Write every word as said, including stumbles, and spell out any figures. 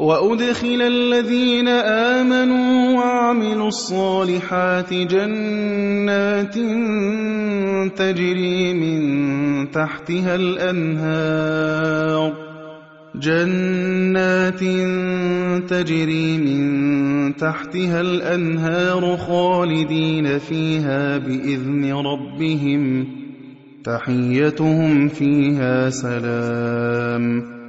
وَأُدْخِلَ الَّذِينَ آمَنُوا وَعَمِلُوا الصَّالِحَاتِ جَنَّاتٍ تَجْرِي مِن تَحْتِهَا الْأَنْهَارُ جَنَّاتٍ تَجْرِي مِن تَحْتِهَا الْأَنْهَارُ خَالِدِينَ فِيهَا بِإِذْنِ رَبِّهِمْ تَحِيَّتُهُمْ فِيهَا سَلَامٌ